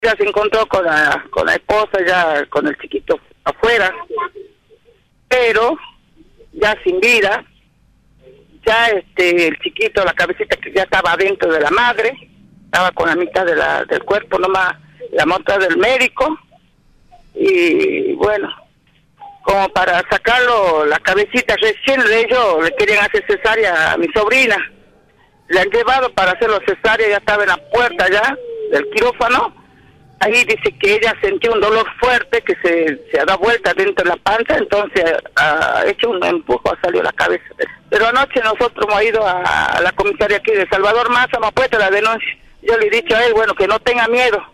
Ya se encontró con la esposa, ya con el chiquito afuera, pero ya sin vida. Ya el chiquito, la cabecita que ya estaba adentro de la madre, estaba con la mitad del cuerpo nomás, la monta del médico, y bueno, como para sacarlo, la cabecita recién ellos le querían hacer cesárea a mi sobrina. Le han llevado para hacerlo cesárea, ya estaba en la puerta ya del quirófano. Ahí dice que ella sintió un dolor fuerte que se ha dado vuelta dentro de la panza, entonces ha hecho un empujo, salió la cabeza. Pero anoche nosotros hemos ido a la comisaría aquí de Salvador Maza, hemos puesto la denuncia. Yo le he dicho a él, bueno, que no tenga miedo,